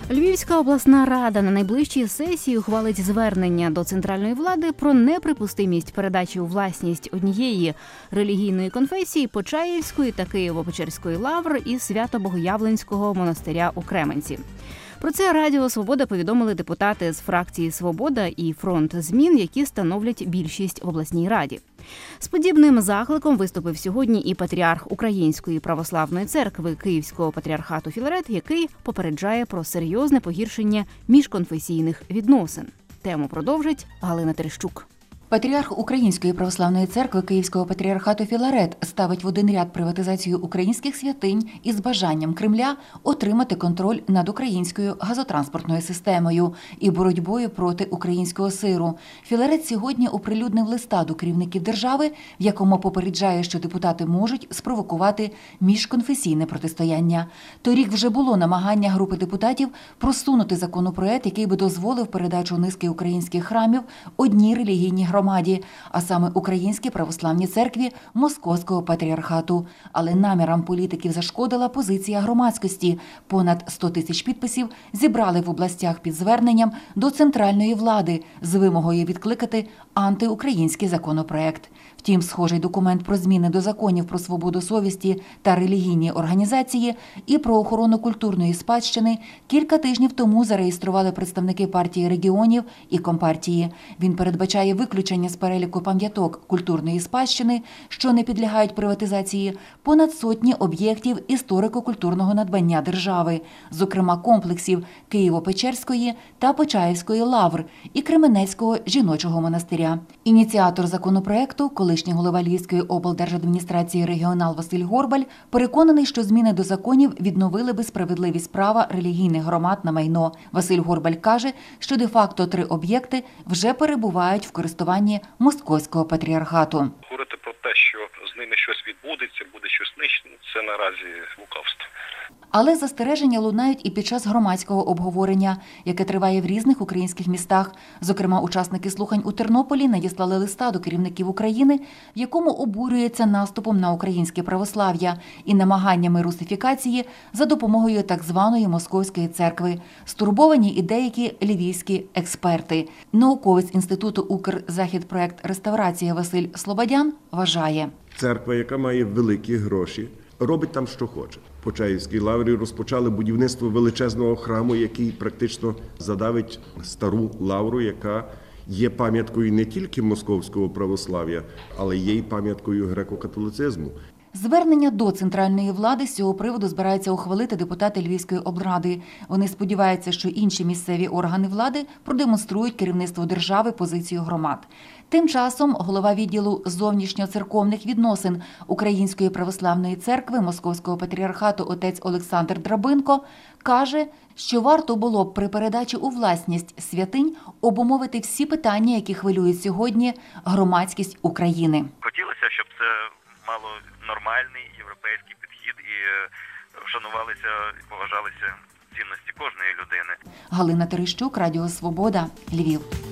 Львівська обласна рада на найближчій сесії ухвалить звернення до центральної влади про неприпустимість передачі у власність однієї релігійної конфесії Почаївської та Києво-Печерської лавр і Свято-Богоявленського монастиря у Кременці. Про це Радіо Свобода повідомили депутати з фракції «Свобода» і «Фронт змін», які становлять більшість в обласній раді. З подібним закликом виступив сьогодні і патріарх Української православної церкви Київського патріархату Філарет, який попереджає про серйозне погіршення міжконфесійних відносин. Тему продовжить Галина Терещук. Патріарх Української православної церкви Київського патріархату Філарет ставить в один ряд приватизацію українських святинь із бажанням Кремля отримати контроль над українською газотранспортною системою і боротьбою проти українського сиру. Філарет сьогодні оприлюднив листа до керівників держави, в якому попереджає, що депутати можуть спровокувати міжконфесійне протистояння. Торік вже було намагання групи депутатів просунути законопроект, який би дозволив передачу низки українських храмів одній релігійній громаді, а саме Українській православній церкві Московського патріархату. Але намірам політиків зашкодила позиція громадськості. Понад 100 тисяч підписів зібрали в областях під зверненням до центральної влади з вимогою відкликати антиукраїнський законопроект. Втім, схожий документ про зміни до законів про свободу совісті та релігійні організації і про охорону культурної спадщини кілька тижнів тому зареєстрували представники партії регіонів і Компартії. Він передбачає виключення з переліку пам'яток культурної спадщини, що не підлягають приватизації, понад сотні об'єктів історико-культурного надбання держави, зокрема комплексів Києво-Печерської та Почаївської лавр і Кременецького жіночого монастиря. Ініціатор законопроекту, колишній голова Львівської облдержадміністрації регіонал Василь Горбаль, переконаний, що зміни до законів відновили би справедливість права релігійних громад на майно. Василь Горбаль каже, що де-факто 3 об'єкти вже перебувають в користуванні Московського патріархату. Говорити про те, що з ними щось відбудеться, буде щось знищено, це наразі лукавство. Але застереження лунають і під час громадського обговорення, яке триває в різних українських містах. Зокрема, учасники слухань у Тернополі надіслали листа до керівників України, в якому обурюються наступом на українське православ'я і намаганнями русифікації за допомогою так званої Московської церкви. Стурбовані і деякі львівські експерти. Науковець Інституту «Укрзахідпроект Реставрація» Василь Слободян вважає. Церква, яка має великі гроші, робить там, що хоче. В Почаївській лаврі розпочали будівництво величезного храму, який практично задавить стару лавру, яка є пам'яткою не тільки московського православ'я, але є й пам'яткою греко-католицизму. Звернення до центральної влади з цього приводу збираються ухвалити депутати Львівської облради. Вони сподіваються, що інші місцеві органи влади продемонструють керівництву держави позицію громад. Тим часом голова відділу зовнішньоцерковних відносин Української православної церкви Московського патріархату отець Олександр Драбинко каже, що варто було б при передачі у власність святинь обумовити всі питання, які хвилюють сьогодні громадськість України. Хотілося, щоб це мало нормальний європейський підхід і вшанувалися і поважалися цінності кожної людини. Галина Терещук, Радіо Свобода, Львів.